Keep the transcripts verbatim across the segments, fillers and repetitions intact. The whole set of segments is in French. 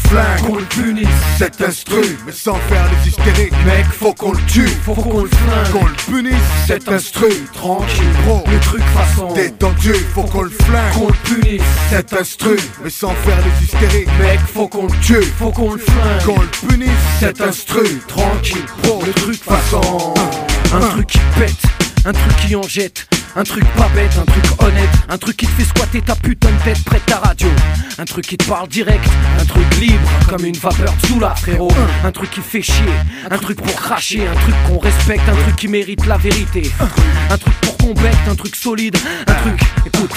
flingue, qu'on le punisse, cet instru, mais sans faire les hystériques. mec, Faut qu'on le tue, faut qu'on le flingue, qu'on le punisse, cet instru, tranquille, bro, le truc façon, détendu, faut qu'on le flingue, qu'on le punisse, cet instru, mais sans faire les hystériques. mec, faut qu'on le Tue, faut qu'on le flingue, qu'on le punisse, cet instru, tranquille, bro, le truc façon, un, un truc qui pète, un truc qui en jette, un truc pas bête, un truc honnête, un truc qui te fait squatter ta putain de tête près de ta radio, un truc qui te parle direct, un truc libre comme une vapeur de Zula frérot, un truc qui fait chier, un truc pour cracher, un truc qu'on respecte, un truc qui mérite la vérité, un truc pour qu'on becte, un truc solide, un truc, écoute,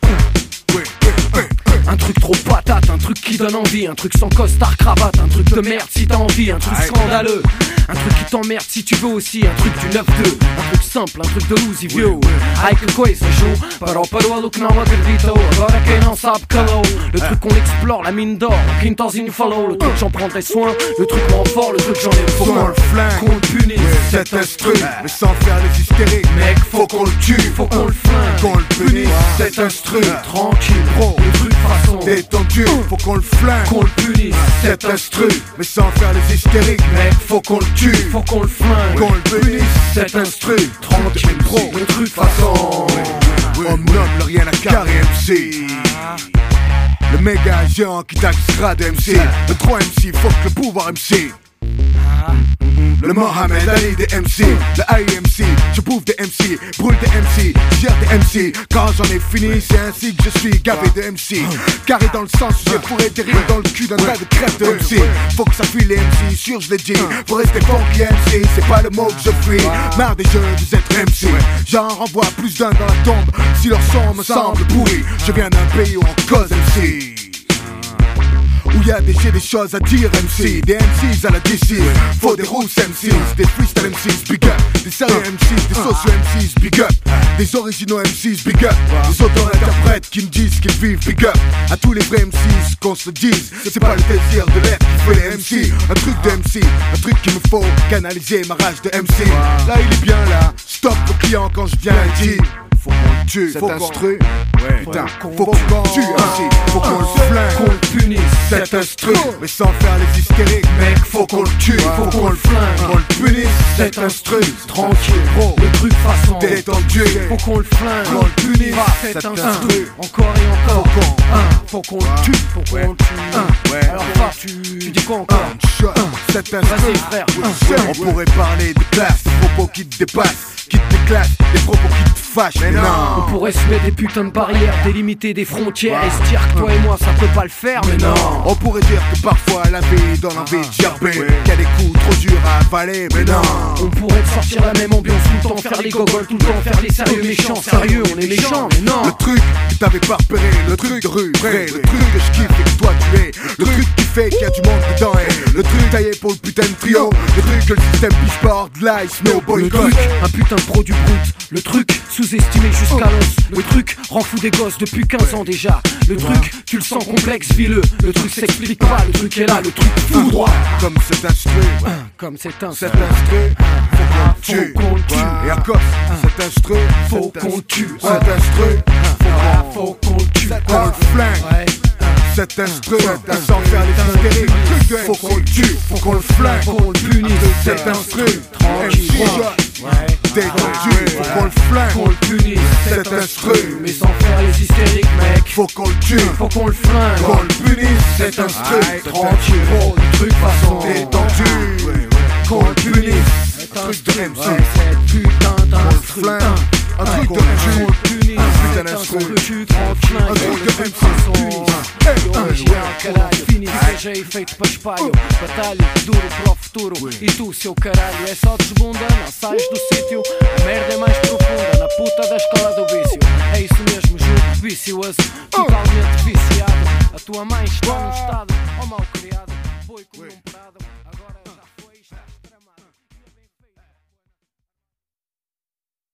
un truc trop patate, un truc qui donne envie, un truc sans costard cravate, un truc de merde si t'as envie, un truc scandaleux, un truc qui t'emmerde si tu veux aussi, un truc du neuf deux, un truc simple, un truc de lousy vieux. Ai que coisa, joue, parou parou a look não acredito, agora quem não sabe calou. Le truc qu'on explore, la mine d'or, quintalzinho follow, le truc j'en prendrai soin, le truc rend fort, le truc j'en ai faut qu'on le flingue, qu'on le punisse, cet instru, mais sans faire les hystériques. mec, Faut qu'on le tue, faut qu'on le flingue, qu'on le punisse, cet instru, tranquille, bro, le truc façon, détendu, faut qu'on le flingue, qu'on le punisse, cet instru, mais sans faire les hystériques. mec, Faut qu'on le tue, faut qu'on le flingue, qu'on le punisse, cet instru, tranquille, bro, le truc façon, homme noble, rien à carrer M C. Le méga géant qui taxera de M C. Le trois M C, fuck le pouvoir M C. Le Mohamed Ali des M C, le I M C, je bouffe des M C, brûle des M C, gère des M C. Quand j'en ai fini, c'est ainsi que je suis gavé de M C. Carré dans le sens, j'ai fourré des rimes dans le cul d'un tas de crêpes de M C. Faut que ça file les M C, sûr je l'ai dit. Faut rester funky M C, c'est pas le mot que je fuis. Marre des jeux des êtres M C, j'en renvoie plus d'un dans la tombe si leur son me semble pourri. Je viens d'un pays où on cause M C, où y'a des, j'ai des choses à dire M C. Des M Cs à la D C, faut des rousses M Cs, des freestyle M Cs, big up. Des sérieux M Cs, des sociaux M Cs, big up. Des originaux M Cs, big up. Des auto-interprètes qui me disent qu'ils vivent, big up. À tous les vrais M Cs, qu'on se le dise, c'est pas le désir de l'être qui fait les M C. Un truc de M C, un truc qu'il me faut canaliser ma rage de M C. Là il est bien là, stop le client quand je viens et dis faut qu'on le tue, cet instru, ouais, putain, faut qu'on le tue ainsi, faut qu'on le flingue, qu'on le punisse, cet instru, mais sans faire les hystériques, mec, faut qu'on le tue, faut qu'on le flingue, qu'on le punisse, cet instru, tranquille, bro, le truc façon, détendu, faut qu'on le flingue, qu'on le punisse, cet instru, encore et encore, faut qu'on, un, faut qu'on le tue, faut qu'on le tue, ouais, alors va, tu, tu dis quoi encore, cet instru, vas-y frère, on pourrait parler de classe, des propos qui te dépassent, qui te déclassent, des propos qui te fâchent, mais non. On pourrait se mettre des putains de barrières, délimiter des frontières et se dire que toi et moi ça peut pas le faire, mais non. On pourrait dire que parfois la vie donne envie de gerber, qu'il y a des coups trop durs à avaler, mais non. On pourrait te sortir la même ambiance tout le temps, faire les gogoles, tout le temps faire les sérieux méchants. Sérieux, on est méchants, mais non. Le truc que t'avais pas repéré, le truc de rue, vrai, le truc que je kiffe et que toi tu es, le truc qui fait qu'il y a du monde dedans, et le truc taillé pour le putain de trio, le truc que le système biche pas hors de l'ice, mais au boycott. Le truc, un putain de produit brut, le truc sous-estimé jusqu'à l'os, le truc rend fou des gosses depuis quinze ans déjà, le truc tu le sens complexe, vileux, le truc s'explique pas, le truc est là, le truc fou droit. Comme cet instru, comme cet instru, cet instru, faut qu'on le tue, et à cause cet instru, faut qu'on le tue, cet instru, faut qu'on le tue, qu'on le flingue. Cet instru, sans faire les hystériques, faut qu'on le tue, faut qu'on le flingue, faut qu'on le punisse, cet instru, tranquille, détendu, faut qu'on le flingue, qu'on le punisse, cet instru, mais sans faire les hystériques mec, faut qu'on le tue, faut qu'on le flingue, qu'on le punisse, cet instru, tranquille, gros, le truc façon, détendu, qu'on le punisse, un truc de M C, cette putain d'instru, un truc de M C, qu'on le punisse, un putain d'instru, un truc de M C, original, caralho, finis, seja efeito para espalho, batalha, duro para o futuro, e tu, seu caralho, é só desbunda, não sais do sítio, a merda é mais profunda, na puta da escola do vício, é isso mesmo, jogo vicioso, totalmente viciado, a tua mãe está num estado, ó mal criado, foi como um prado.